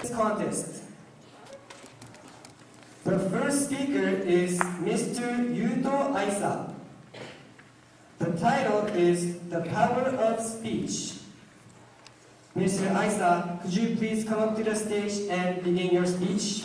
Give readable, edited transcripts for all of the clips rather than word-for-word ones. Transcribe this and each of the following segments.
Participants Contest. The first speaker is Mr. Yuto Aisa. The title is The Power of Speech. Mr. Aisa, could you please come up to the stage and begin your speech?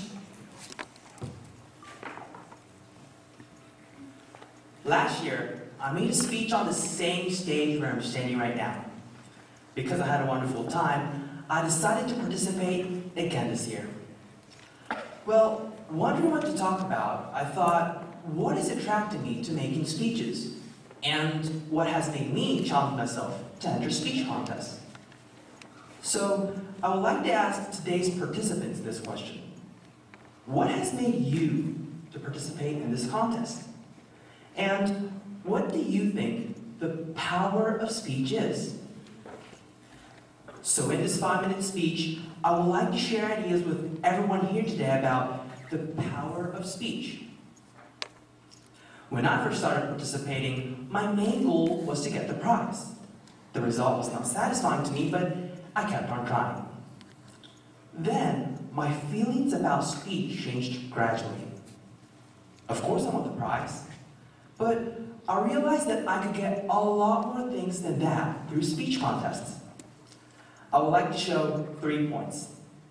Last year, I made a speech on the same stage where I'm standing right now. Because I had a wonderful time, I decided to participate again this year. Well, wondering what to talk about, I thought, what has attracted me to making speeches? And what has made me challenge myself to enter speech contests? So, I would like to ask today's participants this question. What has made you to participate in this contest? And what do you think the power of speech is? So in this 5-minute speech, I would like to share ideas with everyone here today about the power of speech. When I first started participating, my main goal was to get the prize. The result was not satisfying to me, but I kept on trying. Then, my feelings about speech changed gradually. Of course I want the prize, but I realized that I could get a lot more things than that through speech contests. I would like to show 3 points.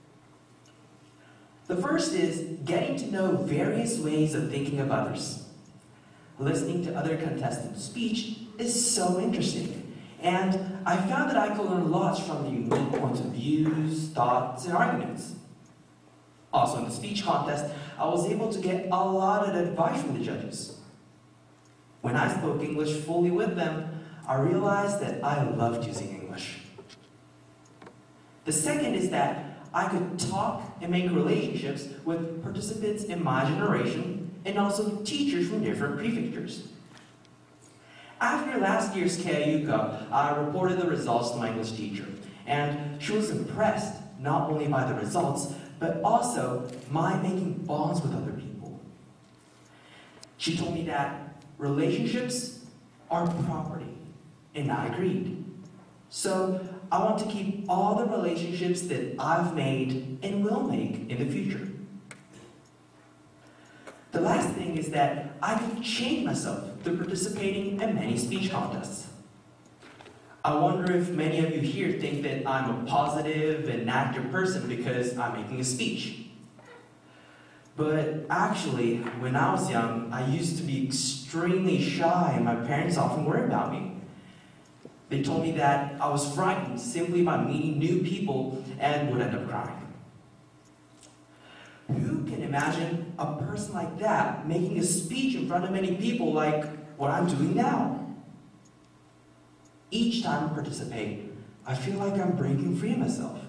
The first is getting to know various ways of thinking of others. Listening to other contestants' speech is so interesting, and I found that I could learn lots from the unique points of views, thoughts, and arguments. Also in the speech contest, I was able to get a lot of advice from the judges. When I spoke English fully with them, I realized that I loved using English. The second is that I could talk and make relationships with participants in my generation and also teachers from different prefectures. After last year's Keiyuka, I reported the results to my English teacher, and she was impressed not only by the results, but also my making bonds with other people. She told me that relationships are property, and I agreed. So I want to keep all the relationships that I've made and will make in the future. The last thing is that I can change myself through participating in many speech contests. I wonder if many of you here think that I'm a positive and active person because I'm making a speech. But actually, when I was young, I used to be extremely shy and my parents often worried about me. They told me that I was frightened simply by meeting new people and would end up crying. Who can imagine a person like that making a speech in front of many people like what I'm doing now? Each time I participate, I feel like I'm breaking free of myself.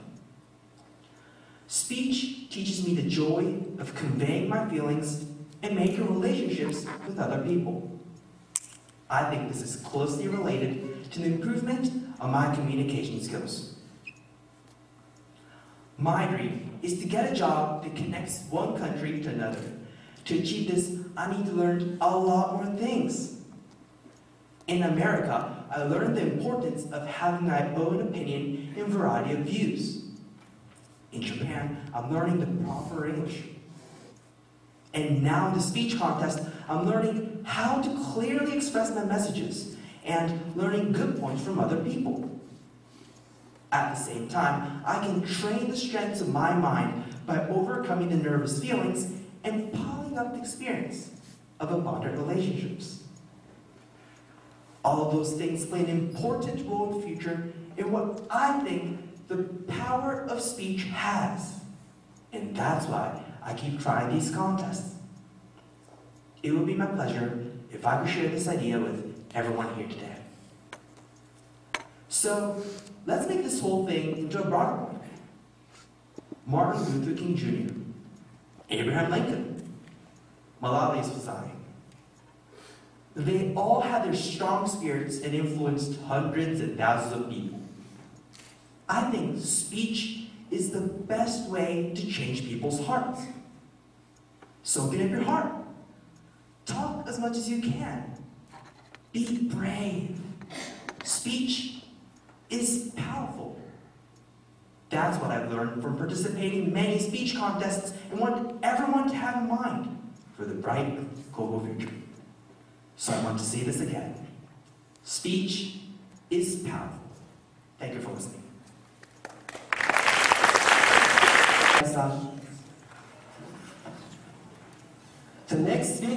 Speech teaches me the joy of conveying my feelings and making relationships with other people. I think this is closely related to the improvement of my communication skills. My dream is to get a job that connects one country to another. To achieve this, I need to learn a lot more things. In America, I learned the importance of having my own opinion and variety of views. In Japan, I'm learning the proper English. And now in the speech contest, I'm learning how to clearly express my messages and learning good points from other people. At the same time, I can train the strengths of my mind by overcoming the nervous feelings and piling up the experience of abundant relationships. All of those things play an important role in the future in what I think the power of speech has. And that's why I keep trying these contests. It would be my pleasure if I could share this idea with everyone here today. So, let's make this whole thing into a broader one. Martin Luther King Jr., Abraham Lincoln, Malala Yousafzai. They all had their strong spirits and influenced hundreds and thousands of people. I think speech is the best way to change people's hearts. So open up your heart. Talk as much as you can. Be brave. Speech is powerful. That's what I've learned from participating in many speech contests and want everyone to have in mind for the bright global future. So I want to say this again. Speech is powerful. Thank you for listening. The next